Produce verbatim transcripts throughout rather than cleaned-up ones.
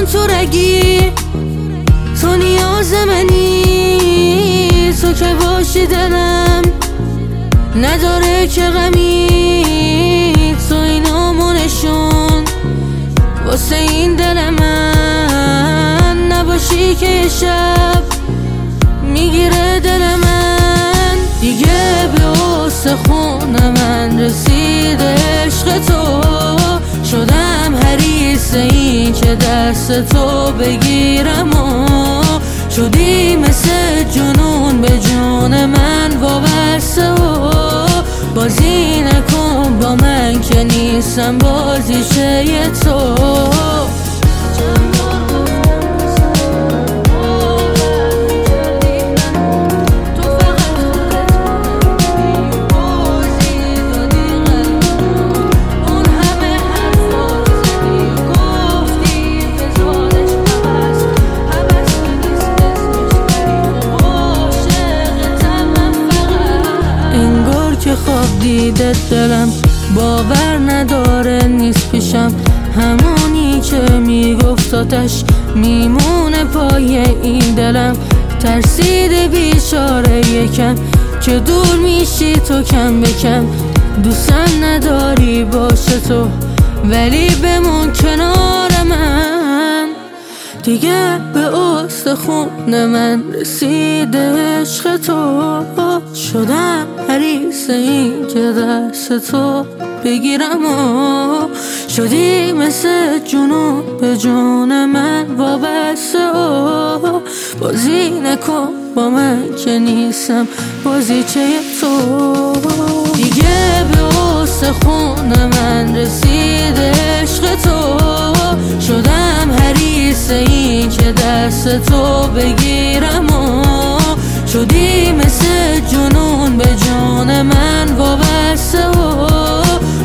کن تو رگی، تو نیاز منی، تو که باشی دلم نداره که غمی، تو اینامو نشون واسه این دل من، نباشی که یه شب میگیره دل من. دیگه به استخون من رسیده عشق تو، شدم حریص این که دست تو بگیرم و شدی مثل جنون به جون من وابسته و بازی نکن با من که نیستم بازیچه تو. خواب دیده دلم باور نداره نیست پیشم، همونی که میگفت آتش میمونه پای این دلم. ترسیده بیچاره یکم که دور میشی تو کم به کم، دوستم نداری باشه تو ولی بمون کنار من. دیگه به استخون من رسیده عشق تو، شدم حریص این که دست تو بگیرم و شدی مثل جنون به جون من وابسته و بازی نکن با من که نیستم بازیچه تو. دیگه به استخون من رسیده عشق تو، شدم حریص این که دست تو بگیرم و شدی مثل جنون به جون من وابسته و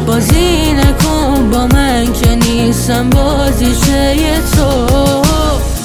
بازی نکن با من که نیستم بازیچه تو.